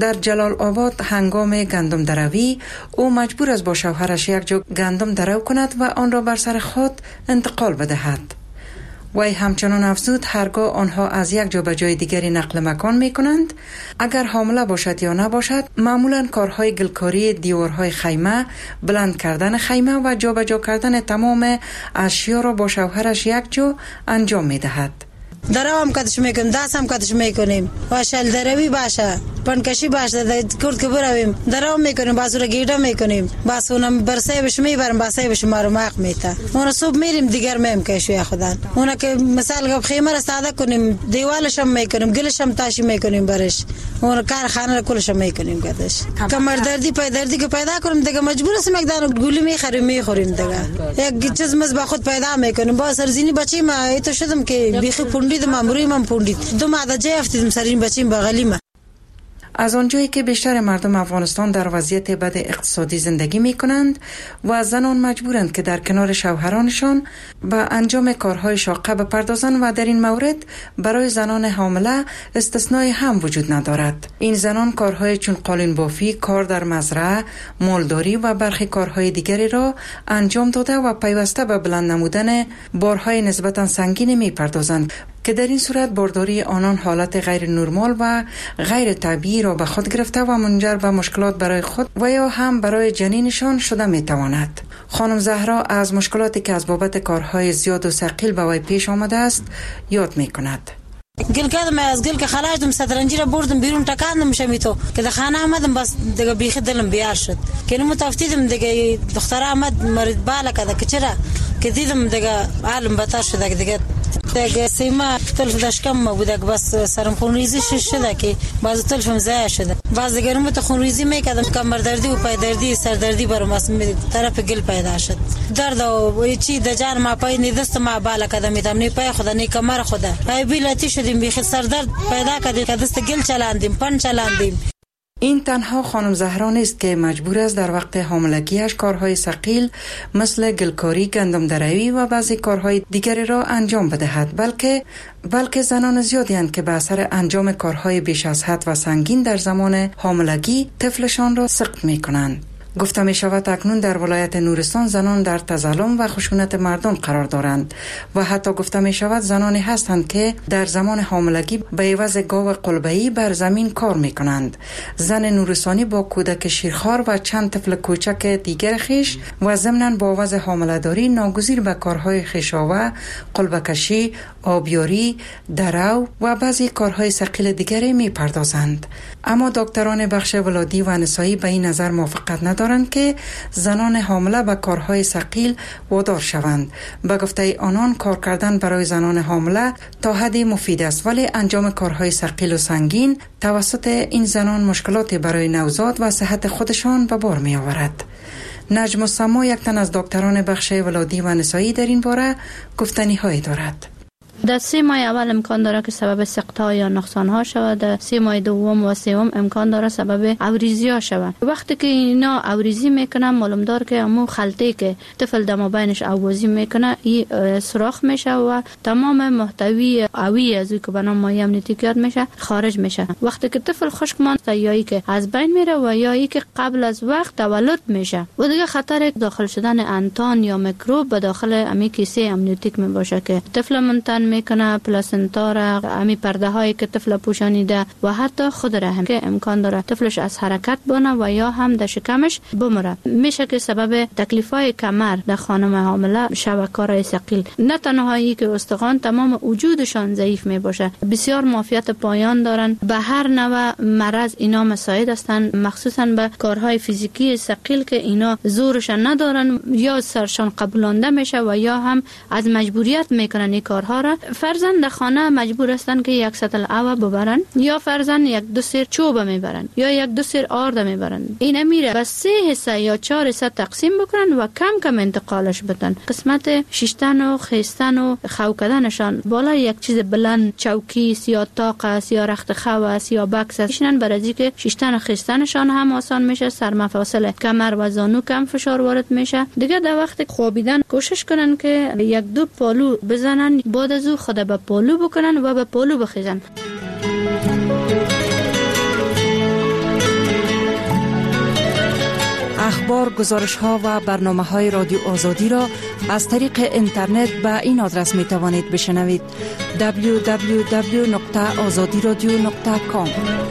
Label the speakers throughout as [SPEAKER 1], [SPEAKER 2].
[SPEAKER 1] در جلال آباد هنگام گندم دروی او مجبور است با شوهرش یک جو گندم درو کند و آن را بر سر خود انتقال بدهد. وی همچنان افزود هرگاه آنها از یک جا به جای دیگری نقل مکان می کنند، اگر حامله باشد یا نباشد، معمولا کارهای گلکاری دیوارهای خیمه، بلند کردن خیمه و جابجا کردن تمام اشیا را با شوهرش یک جا انجام می دهد.
[SPEAKER 2] درام کدش میکنیم، دست هم کدش میکنیم، باشه دروی باشه، پنکشی باشه، کرد که برویم درام میکنیم، باز رو گیرا میکنیم، باز اونم برسه بش میبرم، باسه بش ما رو ماق میته، اون صبح میریم دیگر میم کشوی خدا، اون که مثال خیمه را ساده کنیم، دیوالش هم میکنیم، گلش هم تاشی میکنیم برش، اون کارخانه را کلش هم میکنیم کدش. کمر دردی پای دردی که پیدا کنیم دیگه مجبور هستیم یک دانه گولی میخوریم دیگه، یک چیز مز با خود پیدا میکنیم. با سرزینی بچی ما ایتو شدم که بیخی پوندید ماموری من پوندید دو ماده جای افتیدم سرین بچیم بغلی ما.
[SPEAKER 1] از آنجایی که بیشتر مردم افغانستان در وضعیت بد اقتصادی زندگی می کنند و زنان مجبورند که در کنار شوهرانشان به انجام کارهای شاقه بپردازند و در این مورد برای زنان حامله استثنای هم وجود ندارد. این زنان کارهای چون قالین بافی، کار در مزرعه، مالداری و برخی کارهای دیگری را انجام داده و پیوسته به بلند نمودن بارهای نسبتا سنگین می پردازند که در این صورت بارداری آنان حالت غیر نرمال و غیر طبیعی را به خود گرفته و منجر به مشکلات برای خود و یا هم برای جنینشان شده می تواند. خانم زهرا از مشکلاتی که از بابت کارهای زیاد و ثقیل به وی پیش آمده است یاد می کند.
[SPEAKER 2] گل کردم از گل که خلاص دم سترنجی را بردم بیرون تکاندم شمیتو که در خانه آمدم بس دیگه بیخی دلم بیار شد که نمو تفتیدم دیگه دختر آمد مرید بالا کده که چرا که دیدم دیگه عالم بتر شده دیگه سیما تلف داشکم ما بوده که بس سرم خونریزی شده که باز تلفم ضایع شده. باز دیگه نمو تو خونریزی میکردم کمر دردی و پای دردی سر دردی برام از طرف گل پیدا شد. درد و چی د جان ما پای نی دست ما بالا کده میتم نی پای خدا نی کمر خدا پای بیلاتی شدیم بیخ سر درد پیدا کردیم که دست گل چلاندیم پن چلاندیم.
[SPEAKER 1] این تنها خانم زهرا نیست که مجبور است در وقت حاملگیش کارهای ثقیل مثل گلکاری، گندم دروی و بعضی کارهای دیگری را انجام بدهد، بلکه زنان زیادی اند که به اثر انجام کارهای بیش از حد و سنگین در زمان حاملگی طفلشان را سقط می کنند. گفته می شود اکنون در ولایت نورستان زنان در تظلم و خشونت مردم قرار دارند و حتی گفته می شود زنانی هستند که در زمان حاملگی به عوض گاو قلبه‌ای بر زمین کار می کنند. زن نورستانی با کودک شیرخوار و چند طفل کوچک دیگر خیش و ضمناً با وضع حامله‌داری ناگزیر به کارهای خیشاوه، قلبه‌کشی، آبیاری، درو و بعضی کارهای ثقیل دیگری می پردازند. اما دکتران بخش ولادی و نسایی به این نظر موافقت ندارند که زنان حامله به کارهای ثقیل وادار شوند. به گفته آنان کار کردن برای زنان حامله تا حدی مفید است، ولی انجام کارهای ثقیل و سنگین توسط این زنان مشکلات برای نوزاد و صحت خودشان به بار می آورد. نجم السما یک تن از دکتران بخش ولادی و نسایی در این باره گفتنی هایی دارد.
[SPEAKER 3] در 3 ماه اول امکان داره که سبب سقط‌ها یا نقصان‌ها شود، در 3 ماه دوم و سوم امکان داره سبب اوریزی‌ها شود. وقتی که اینا اوریزی میکنن معلوم دار که همون خلطی که طفل دم بینش اوازی میکنه این سوراخ میشه و تمام محتوی اوی از که به نام مایع امنیتیات میشه خارج میشه. وقتی که طفل خشک مانده یا که از بین میره و یا که قبل از وقت تولد میشه و دیگه خطر داخل شدن انتان یا میکروب به داخل امی کیسه امنیتیک میباشه که طفل منتن میکنه، پلاسنتا را، امی پرده هایی که طفل پوشانیده و حتی خود رحم که امکان داره طفلش از حرکت بانه و یا هم در شکمش بمره. میشه که سبب تکلیف های کمر در خانم حامله شود کارهای ثقیل. نه تنهایی که استخوان تمام وجودشان ضعیف می باشه، بسیار معافیت پایان دارن، به هر نوع مرض اینا مساعد هستن، مخصوصا به کارهای فیزیکی ثقیل که اینا زورشان ندارن، یا سرشان قبولانده میشه و یا هم از مجبوریت میکنن این کارها را. فرزند در خانه مجبور هستن که یک سطل آب ببرن یا فرزند 1-2 سیر چوب میبرن یا 1-2 سیر آرد میبرن. این میره به 3 حصه یا 4 حصه تقسیم بکنن و کم کم انتقالش بدن. قسمت شیشتن و خیستن و خو کردنشان بالا یک چیز بلند، چوکی یا تاق است یا رخت خو است یا بکس است، میشنن برای که شیشتن و خیستنشان هم آسان میشه، سرمفاصل کمر و زانو کم فشار وارد میشه. دیگه در وقت خوابیدن کوشش کنن که 1-2 پالو بزنن، بعد از خود به پالو بکنن و به پالو بخیزن.
[SPEAKER 4] اخبار، گزارش‌ها و برنامه‌های رادیو آزادی را از طریق اینترنت به این آدرس می‌توانید بشنوید: www.azadiradio.com.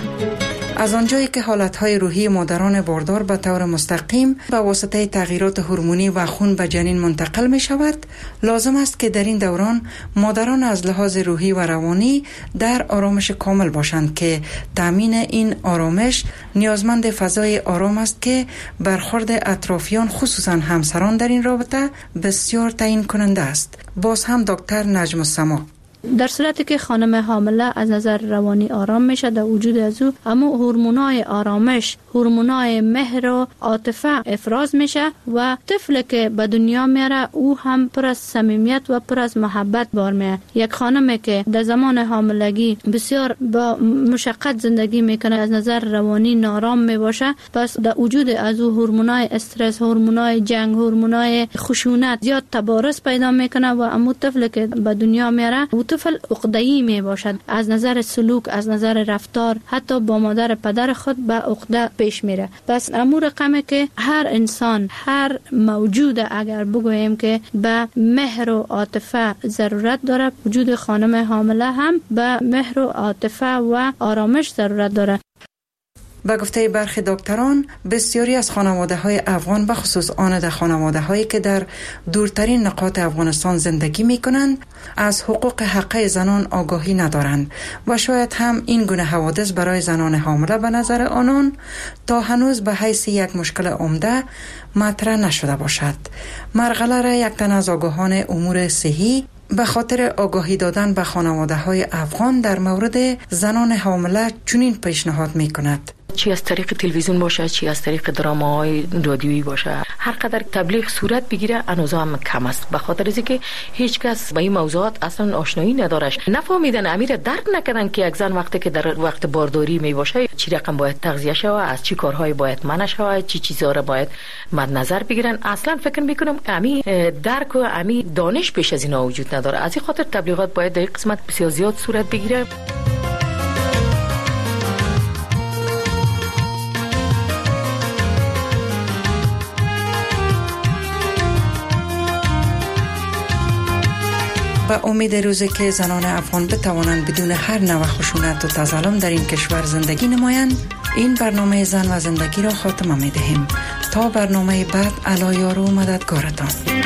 [SPEAKER 1] از آنجایی که حالتهای روحی مادران باردار به طور مستقیم به واسطه تغییرات هورمونی و خون به جنین منتقل می شود، لازم است که در این دوران مادران از لحاظ روحی و روانی در آرامش کامل باشند که تامین این آرامش نیازمند فضای آرام است که برخورد اطرافیان خصوصا همسران در این رابطه بسیار تعیین کننده است. باز هم دکتر نجم السما:
[SPEAKER 3] در صورتی که خانم حامله از نظر روانی آرام میشه، در وجود از او اما هورمونای آرامش، هورمونای مهر و عاطفه افراز میشه و طفل که به دنیا میاره او هم پر از صمیمیت و پر از محبت بار میاد. یک خانمی که در زمان حاملگی بسیار با مشقت زندگی میکنه، از نظر روانی نارام میباشه، پس در وجود از او هورمونای استرس، هورمونای جنگ، هورمونای خشونت زیاد تبارز پیدا میکنه و اما طفل که به دنیا میاره او طفل عقده‌ای می باشد، از نظر سلوک، از نظر رفتار، حتی با مادر پدر خود به عقده پیش میره. پس امور رقمه که هر انسان، هر موجود اگر بگوییم که به مهر و عاطفه ضرورت داره، وجود خانم حامله هم به مهر و عاطفه و آرامش ضرورت داره.
[SPEAKER 1] به گفته برخی دکتران، بسیاری از خانواده‌های افغان، به خصوص آن در خانواده‌هایی که در دورترین نقاط افغانستان زندگی می‌کنند، از حقوق حقه زنان آگاهی ندارند و شاید هم این گونه حوادث برای زنان حامله به نظر آنان تا هنوز به حیث یک مشکل عمده مطرح نشده باشد. مرغله را یک تن از آگاهان امور صحی به خاطر آگاهی دادن به خانواده‌های افغان در مورد زنان حامله چنین پیشنهاد می‌کند:
[SPEAKER 5] چی از طریق تلویزیون باشه، چی از طریق دراماهای رادیویی باشه، هر قدر تبلیغ صورت بگیره هنوز هم کم است، به خاطر اینکه هیچ کس به این موضوعات اصلا آشنایی ندارش، نفهمیدن، امیر درک نکردن که یک زن وقتی که در وقت بارداری می باشه چی رقم باید تغذیه شود، از چی کارهای باید منع شود، چی چیزا را باید مد نظر بگیرن. اصلا فکر میکنم امی درک و امی دانش پیش از اینا وجود نداره. از این خاطر تبلیغات باید در این قسمت بسیار زیاد صورت بگیره.
[SPEAKER 1] به امید روزی که زنان افغان بتوانند بدون هر نوع خشونت و تظلم در این کشور زندگی نمایند، این برنامه زن و زندگی را خاتمه می دهیم. تا برنامه بعد، علی یار و مددگارتان.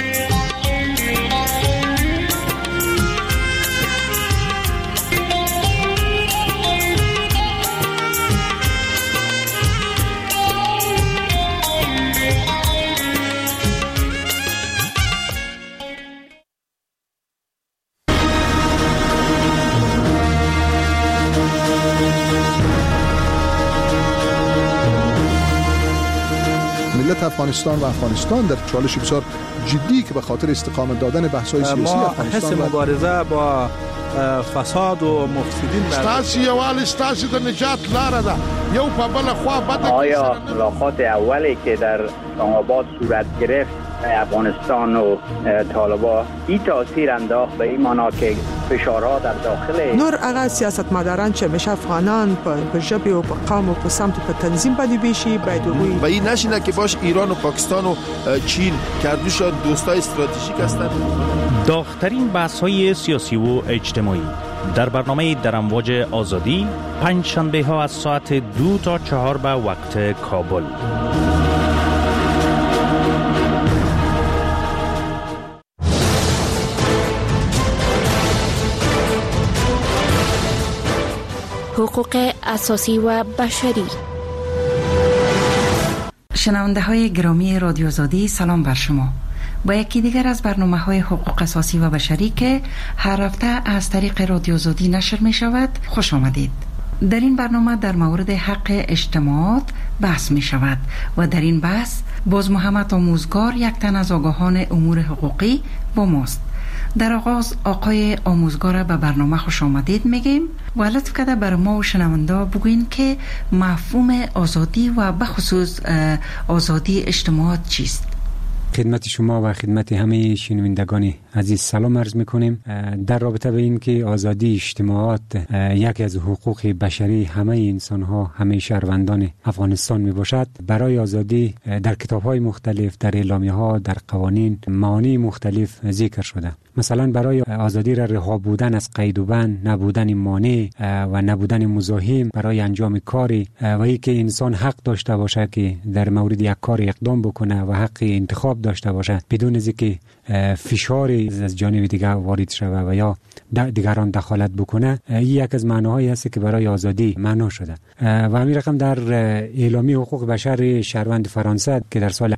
[SPEAKER 6] افغانستان و افغانستان در چالش بسیار جدی که به خاطر استقامت دادن بحث‌های سیاسی افغانستان
[SPEAKER 7] حس مبارزه با فساد و مفسدین
[SPEAKER 8] ستاسي یوال ستاسي د نجات لاره ده یو په بل خوا بده.
[SPEAKER 9] آیا ملاقات اولی که در اسلام آباد صورت گرفت افغانستان و طالبان این تاثیر انداخت به این معنا که فشارها در داخل
[SPEAKER 10] نور هغه سیاستمداران چې مشه افغانان په ژبه او په قوم او په سمت په تنظیم باندې بشي باید وي
[SPEAKER 11] و این نشینه که باش ایران و پاکستان و چین کردوش دوستای استراتژیک هستند.
[SPEAKER 12] داغ‌ترین بحث‌های سیاسی و اجتماعی در برنامه در امواج آزادی، پنج شنبه ها از ساعت 2 تا 4 به وقت کابل.
[SPEAKER 13] حقوق اساسی و بشری.
[SPEAKER 1] شنونده های گرامی رادیو آزادی، سلام بر شما. با یکی دیگر از برنامه‌های حقوق اساسی و بشری که هر هفته از طریق رادیو آزادی نشر می شود خوش آمدید. در این برنامه در مورد حق اجتماعات بحث می شود و در این بحث باز محمد آموزگار، یک تن از آگاهان امور حقوقی، با ماست. در آغاز آقای آموزگار به برنامه خوش آمدید میگیم و لطف کرده بر ما و شنونده بگوین که مفهوم آزادی و بخصوص آزادی اجتماعات چیست؟
[SPEAKER 14] خدمت شما و خدمت همه شنوندگان عزیز سلام عرض میکنیم. در رابطه به این که آزادی اجتماعات یکی از حقوق بشری همه انسان ها، همه شهروندان افغانستان می باشد، برای آزادی در کتاب های مختلف، در اعلامیه ها، در قوانین معانی مختلف ذکر شده. مثلا برای آزادی رها بودن از قید و بند، نبودن مانع و نبودن مزاحم برای انجام کاری و اینکه انسان حق داشته باشه که در مورد یک کار اقدام بکنه و حق انتخاب داشته باشه بدون از اینکه فشار از جانب دیگر وارد شود و یا دیگران دخالت بکنه. این یک از معناهایی است که برای آزادی معنا شده و همین رقم در اعلامیه حقوق بشر شهروند فرانسه که در سال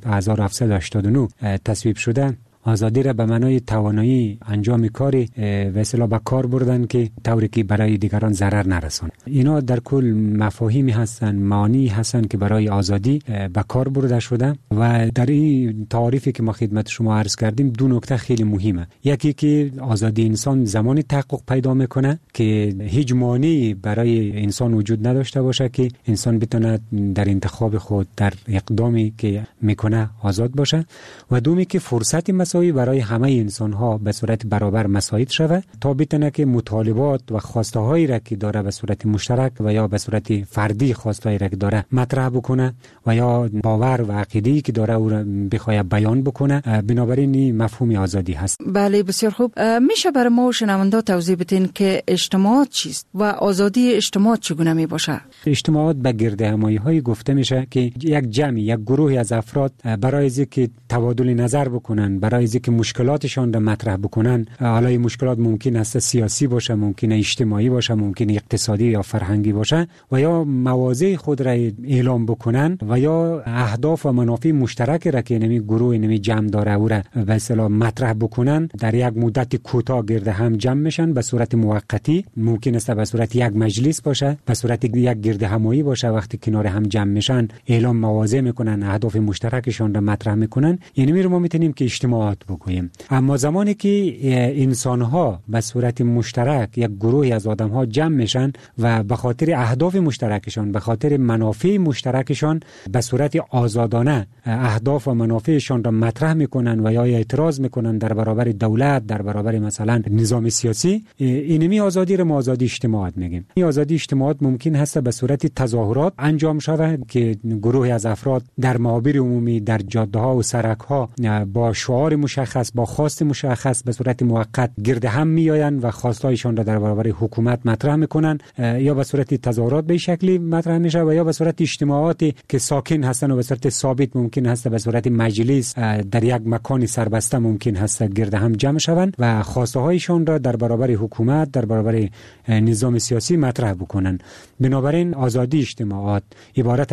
[SPEAKER 14] 1789 تصویب شده، آزادی را به معنای توانایی انجام کاری و اصطلاح به کار بردن که طوری که برای دیگران ضرر نرسونه. اینا در کل مفاهیمی هستن، معانی هستن که برای آزادی به کار برده شده و در این تعریفی که ما خدمت شما عرض کردیم دو نکته خیلی مهمه. یکی که آزادی انسان زمانی تحقق پیدا میکنه که هیچ مانعی برای انسان وجود نداشته باشه که انسان بتونه در انتخاب خود، در اقدامی که میکنه آزاد باشه، و دومی که فرصت برای همه انسان ها به صورت برابر مساعد شود تا بتونه که مطالبات و خواسته هایی را که داره به صورت مشترک و یا به صورت فردی خواسته هایی را که داره مطرح بکنه و یا باور و عقیده‌ای که داره او را بخواد بیان بکنه. بنابراین این مفهوم آزادی هست.
[SPEAKER 1] بله، بسیار خوب. میشه برای ما شنوندا توضیح بدین که اجتماعات چیست و آزادی اجتماعات چگونه می باشه؟
[SPEAKER 14] اجتماعات به گردهمایی های گفته میشه که یک جمعی، یک گروهی از افراد برای اینکه تبادل نظر بکنن، برای که مشکلاتشان را مطرح بکنن، حالا این مشکلات ممکن است سیاسی باشه، ممکن است اجتماعی باشه، ممکن است اقتصادی یا فرهنگی باشه، و یا مواضع خود را اعلام بکنن و یا اهداف و منافع مشترک را که نمی گروه نمی جمع داره او را به اصطلاح مطرح بکنن، در یک مدت کوتاه گرد هم جمع میشن به صورت موقتی. ممکن است به صورت یک مجلس باشه، به صورت یک گرد همایی باشه. وقتی کنار هم جمع میشن اعلام مواضع میکنن، اهداف مشترکشان را مطرح میکنن. یعنی ما میتونیم که اجتماعات بگوییم. اما زمانی که انسان ها به صورت مشترک، یک گروهی از آدم ها جمع میشن و به خاطر اهداف مشترکشان، به خاطر منافع مشترکشان به صورت آزادانه اهداف و منافعشان را مطرح میکنن و یا اعتراض میکنن در برابر دولت، در برابر مثلا نظام سیاسی، اینمی آزادی را ما آزادی اجتماعات میگیم. این آزادی اجتماعات ممکن هست به صورت تظاهرات انجام شود که گروهی از افراد در محاور عمومی، در جاده ها و سرک ها با شعار مشخص، با خواست مشخص به صورت موقت گرد هم میآیند و خواستایشان را در برابر حکومت مطرح میکنن، یا به صورت تظاهرات به شکلی مطرح میشه و یا به صورت اجتماعاتی که ساکن هستن و به صورت ثابت ممکن هست به صورت مجلس در یک مکان سربسته ممکن هست گرد هم جمع شوند و خواسته هایشان را در برابر حکومت، در برابر نظام سیاسی مطرح بکنن. بنابراین آزادی اجتماعات عبارت